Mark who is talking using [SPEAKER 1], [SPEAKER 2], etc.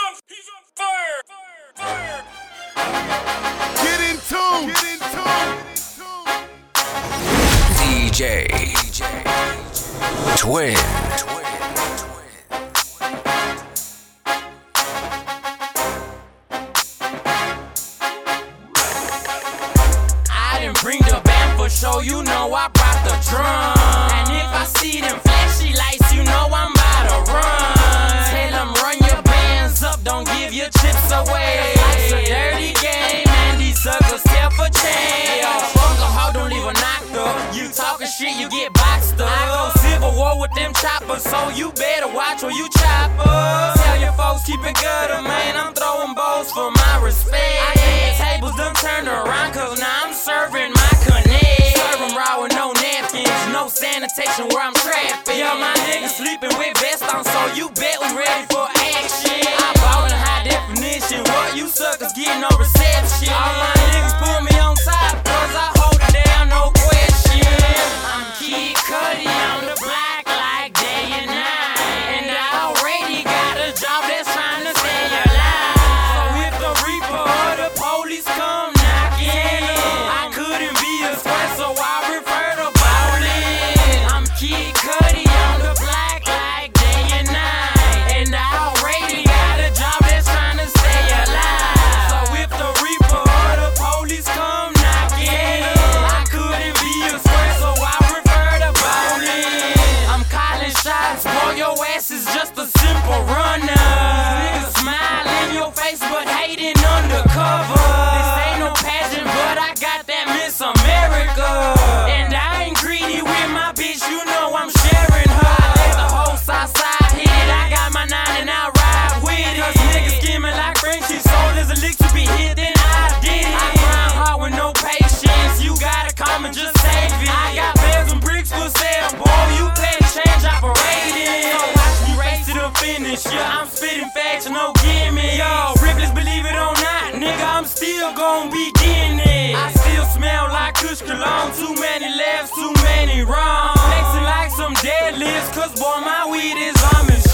[SPEAKER 1] He's on fire. Fire.
[SPEAKER 2] Get in tune.
[SPEAKER 3] DJ Twin.
[SPEAKER 4] I didn't bring the band for show, you know I brought the drum. And if I see them flashy lights, you know I'm about to run. Tell them run your bands up, don't give your chips away. It's a dirty game, and these suckers tell for change. Fuck a hoe, don't leave a knocked up. You talking shit, you get boxed up. I go civil war with them choppers, so you better watch where you chop up. Tell your folks keep it gutter, man, I'm throwing balls for my respect. I think tables done turned around, cause now I'm serving my connect. Serving raw with no napkins, no sanitation where I'm trapped. Yo, my niggas sleeping with vests on, so you bet we ready for action. I bought in high definition, what you suckers getting no reception. All my niggas put me on top, cause I hold it down, no question. I'm Kid Cudi on the block like day and night, and I already got a job that's trying to stay alive. So if the reaper or the police come knocking, I couldn't be a sweat, so I refer to ballin'. I'm Kid Cudi on the block like day and night, and I already got a job that's trying to stay alive. So if the reaper or the police come knocking, I couldn't be a sweat, so I refer to ballin'. I'm calling shots, boy, your ass is just a simple runner. Niggas smile in your face, but hating undercover. This ain't no pageant, but I got that Miss America. And I ain't greedy with my bitch, you know I'm sharing her. I let the whole south side hit it, I got my 9 and I ride with it. Cause niggas skimming like Frenchie, so there's a lick to be hit, then I did it. I grind hard with no patience, you gotta come and just save it. I got bags and bricks for sale, boy, you pay the change operating. So watch me race to the finish, yeah, I'm spitting facts, no gimmicks. Yo, Ripley's believe it or not, nigga, I'm still gon' be getting it. I still smell like Kush Cologne, too many lefts, too many wrongs. Flexing like some deadlifts, cause boy, my weed is on me.